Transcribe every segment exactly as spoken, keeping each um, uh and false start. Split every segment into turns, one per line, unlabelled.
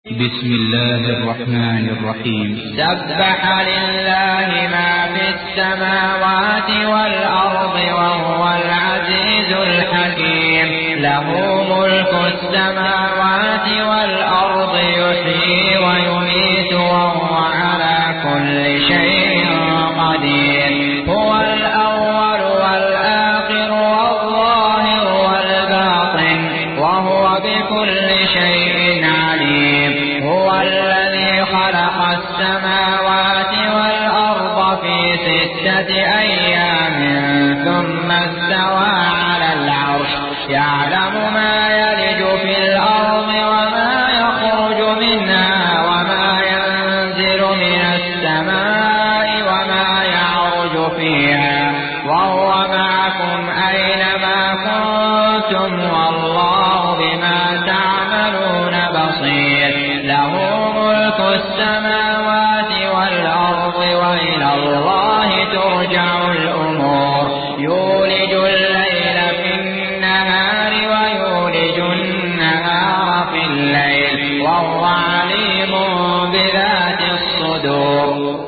بسم الله الرحمن الرحيم.
سبح لله ما في السماوات والأرض وهو العزيز الحكيم. له ملك السماوات والأرض يحيي ويميت وهو على كل شيء قدير. هو الأول والآخر والظاهر والباطن وهو بكل شيء عليم. هو الذي خلق السماوات والأرض في ستة أيام ثم استوى على العرش يعلم ما يلج في الأرض وما يخرج منها وما ينزل من السماء وما يعرج فيها وهو معكم أينما كنتم والله بما تعملون بصير. له ملك السماوات والأرض وإلى الله ترجع الأمور. يولج الليل في النهار ويولج النهار في الليل وهو عليم بذات الصدور.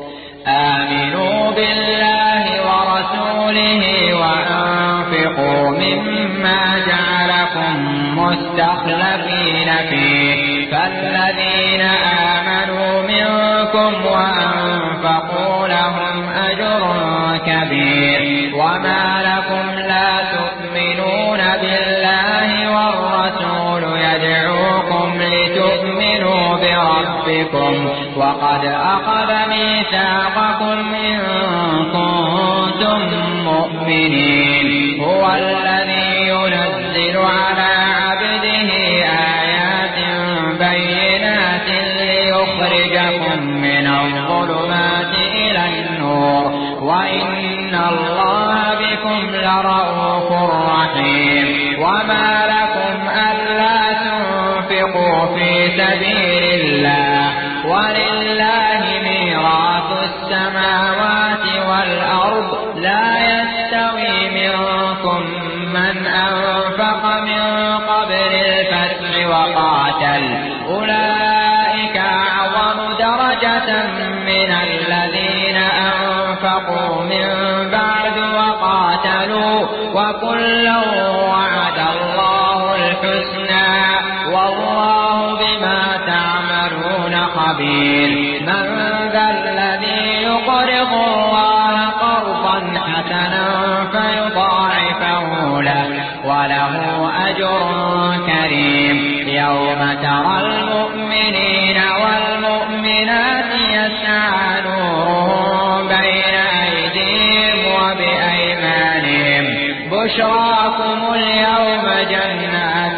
آمنوا بالله ورسوله وأنفقوا مما جعلكم مستخلفين فيه. فالذين آمنوا منكم وأنفقوا لهم أجر كبير. وما لكم لا تؤمنون بالله والرسول يدعوكم لتؤمنوا بربكم وقد أخذ ميثاقكم إن كنتم مؤمنين. هو الذي ينزل على عبده آيات بينات ليخرجكم من الظلمات إلى النور وإن الله بكم لرءوف رحيم. وما لكم ألا تنفقوا في سبيل الله ولله ميراث السماوات والأرض لا يستوي منكم من أنفق من قبل الفتح وقاتل أولئك أعظم درجة من الذين أنفقوا من بعد وقاتلوا وكلا وعد الله الحسنى والله بما تعملون خبير. من ذا الذي يقرض الله قرضا حسنا فيضاعفه له وله أجر كريم. يوم ترى المؤمنين والمؤمنات يسعى نورهم بين أيديهم وبأيمانهم بشراكم اليوم جنات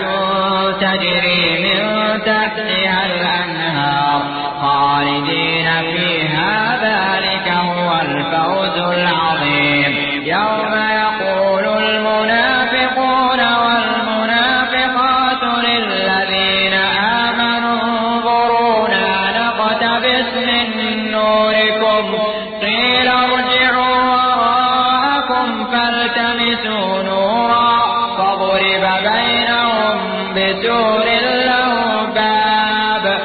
تجري من تحتها الأنهار خالدين فيها ذلك هو الفوز العظيم. يوم يقول المنافقون والمنافقات للذين آمنوا انظرونا نقتبس من نوركم قيل ارجعوا وراءكم فالتمسوا نورا فضرب بينهم بسور له باب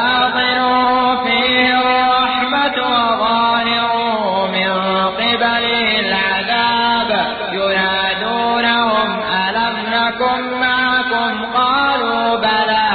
باطنه فيه الرحمة وظاهره من قبله العذاب ينادونهم ألم نكن معكم قالوا بلى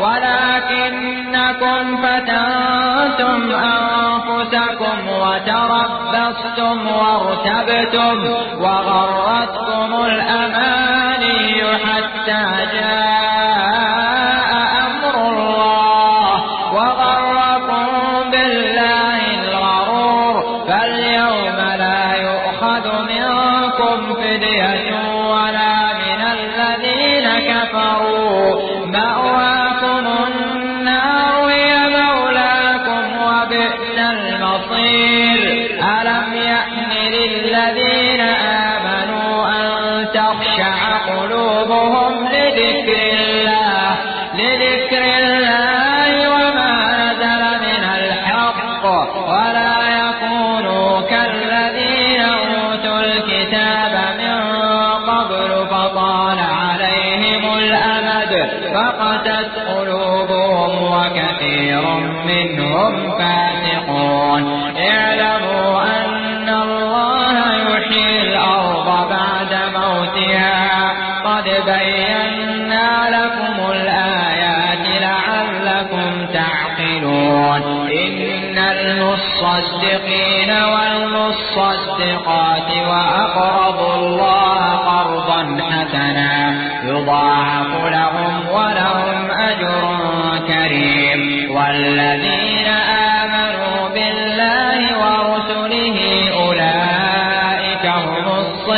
ولكنكم فتنتم أنفسكم وتربصتم وارتبتم وغرتكم الأماني حتى جاء أمر الله وغركم بالله الغرور. فاليوم لا يؤخذ منكم فدية ولا من الذين كفروا مأواكم النار هي مولاكم وبئس المصير. ألم يأن للذين آمنوا أن تخشع قلوبهم لذكر الله لذكر الله وما نزل من الحق ولا يكونوا كالذين أوتوا الكتاب من وكثير منهم فاسقون. اعلموا أن الله يحيي الأرض بعد موتها قد بينا لكم الآيات لعلكم تعقلون. إن المصدقين والمصدقات وأقرضوا الله قرضا حسنا يضاعف لهم ولهم أجر كريم. والذين آمنوا بالله ورسله أولئك هم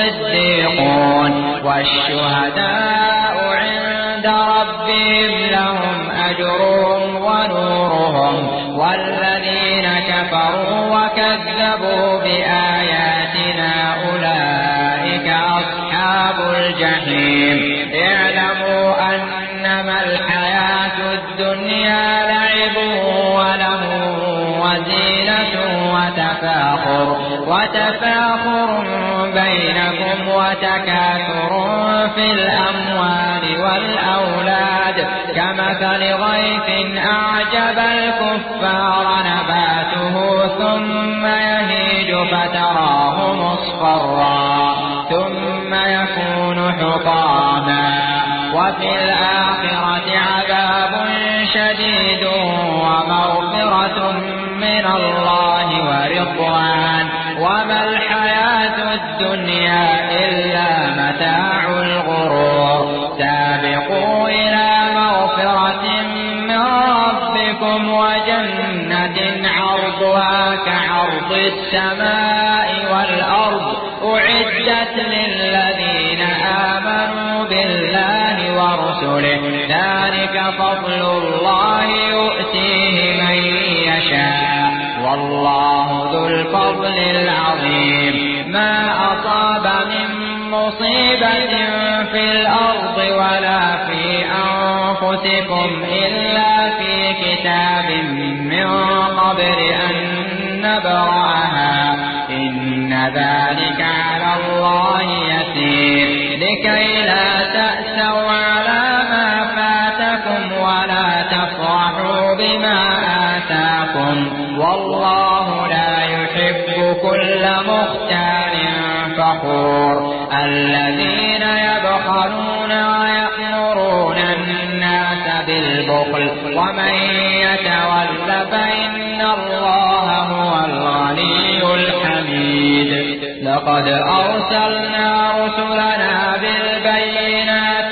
الصديقون والشهداء عند ربهم لهم أجرهم ونورهم. والذين كفروا وكذبوا بآياتنا أولئك أصحاب الجحيم. اعلموا أنما الحياة الدنيا لعب وله وزينة وتفاخر وتفاخر بينكم وتكاثر في الأموال والأولاد كمثل غيث أعجب الكفار نباته ثم يهيج فتراه مصفرا ثم يكون حطاما وفي الآخرة عذاب شديد ومغفرة من الله ورضوان وما الحياة الدنيا إلا متاع الغرور. سابقوا إلى مغفرة من ربكم وجنة عرضها كعرض السماء والأرض أعدت للذين آمنوا بالله ورسله ذلك فضل الله يؤتيه من يشاء والله ذو الفضل العظيم. ما أصاب من مصيبة في الأرض ولا في أنفسكم إلا في كتاب من قبل أن نبرأها إن ذلك على الله يسير. لكي لا تأسوا على ما فاتكم ولا تفرحوا بما آتاكم والله لا يحب كل مختال فخور. الذين يبخلون ويأمرون الناس بالبخل ومن يتول فإن الله هو الغني الحميد. لقد أرسلنا رسلنا بالبينات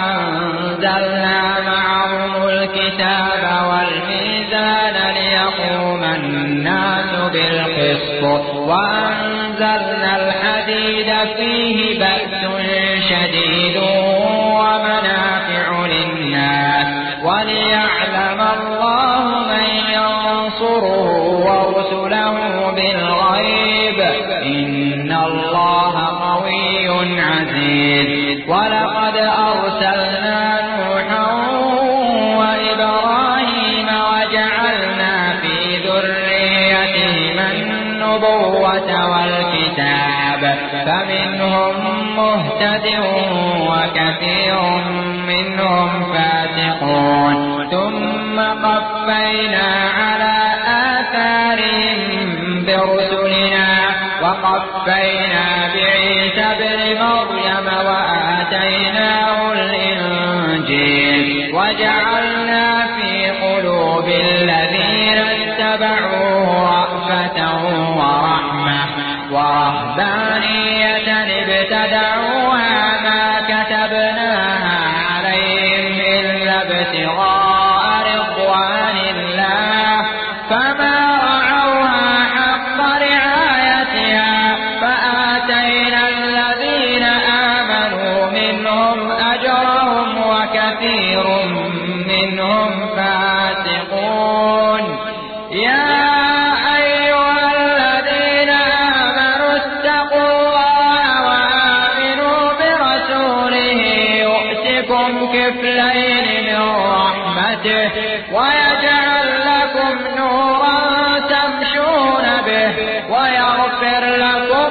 وأنزلنا معهم الكتاب والميزان ليقوم الناس بالقسط وأنزلنا الحديد فيه بأس شديد ومنافع للناس وليعلم الله من ينصره ورسله بالغيب إن الله قوي عزيز. ولقد أرسلنا نوحا وإبراهيم وجعلنا في ذريتهما النبوة والكتاب فمنهم مهتد وكثير منهم فاسقون. ثم قفينا على آثارهم برسلنا وقفينا بعيسى ابن مريم وآتيناه الإنجيل وجعلنا في قلوب الذين اتبعوه رأفة ورحمة ورهبانية ابتدعوها ما كتبناها عليهم إلا ابتغاء رضوان الله فما رعوها حق رعايتها فآتينا الذين آمنوا منهم أجرهم وكثير منهم فاسقون. يا كفلين من رحمته ويجعل لكم نورا تمشون به ويغفر لكم